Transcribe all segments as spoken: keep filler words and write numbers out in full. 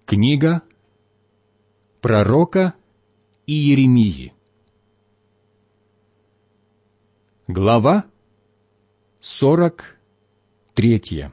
Книга пророка Иеремии. Глава сорок третья.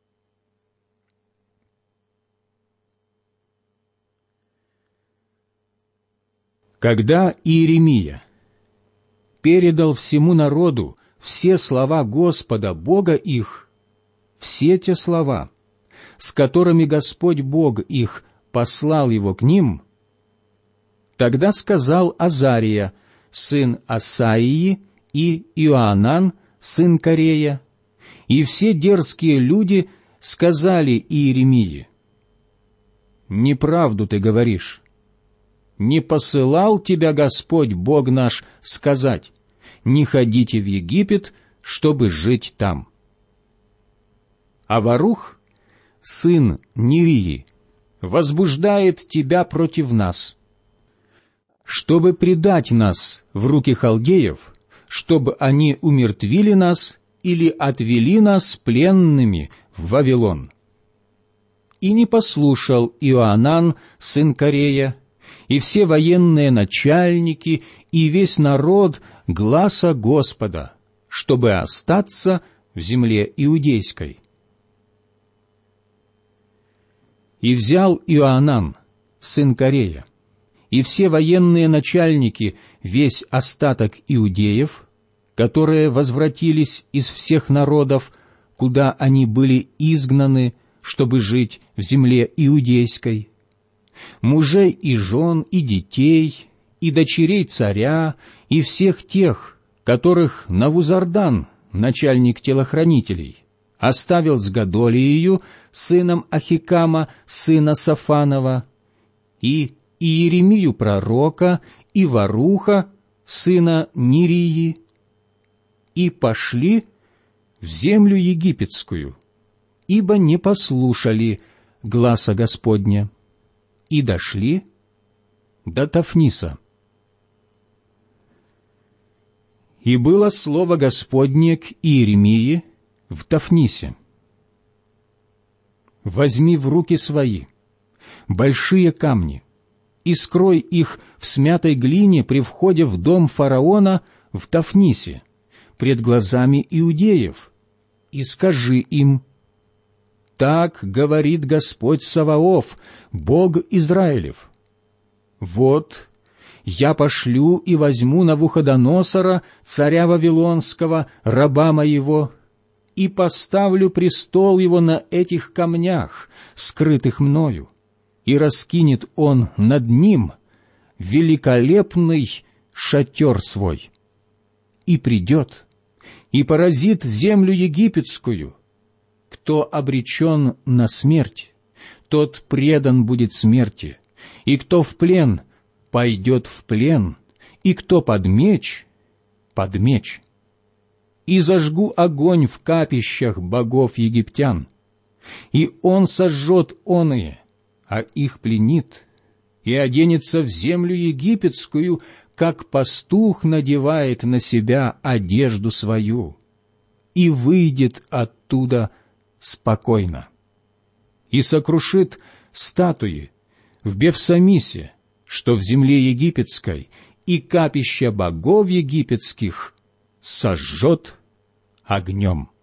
Когда Иеремия передал всему народу все слова Господа Бога их, все те слова, с которыми Господь Бог их послал его к ним, тогда сказал Азария, сын Асаии, и Иоанан, сын Карея, и все дерзкие люди сказали Иеремии: «Неправду ты говоришь. Не посылал тебя Господь Бог наш сказать: не ходите в Египет, чтобы жить там». А Варух, сын Нерии, возбуждает тебя против нас, чтобы предать нас в руки халдеев, чтобы они умертвили нас или отвели нас пленными в Вавилон. И не послушал Иоанан, сын Карея, и все военные начальники, и весь народ гласа Господа, чтобы остаться в земле иудейской. И взял Иоанан, сын Карея, и все военные начальники, весь остаток иудеев, которые возвратились из всех народов, куда они были изгнаны, чтобы жить в земле иудейской, мужей и жен, и детей, и дочерей царя, и всех тех, которых Навузардан, начальник телохранителей, оставил с Годолиею, сыном Ахикама, сына Сафанова, и Иеремию пророка, и Варуха, сына Нерии, и пошли в землю египетскую, ибо не послушали гласа Господня, и дошли до Тафниса. И было слово Господне к Иеремии в Тафнисе: «Возьми в руки свои большие камни и скрой их в смятой глине при входе в дом фараона в Тафнисе, пред глазами иудеев, и скажи им: так говорит Господь Саваоф, Бог Израилев: вот я пошлю и возьму Навуходоносора, царя Вавилонского, раба моего, и поставлю престол его на этих камнях, скрытых мною, и раскинет он над ним великолепный шатер свой, и придет, и поразит землю египетскую. Кто обречен на смерть, тот предан будет смерти, и кто в плен, пойдет в плен, и кто под меч, под меч. И зажгу огонь в капищах богов египтян, и он сожжет оные, а их пленит, и оденется в землю египетскую, как пастух надевает на себя одежду свою, и выйдет оттуда спокойно, и сокрушит статуи в Бевсамисе, что в земле египетской, и капища богов египетских сожжет огнем».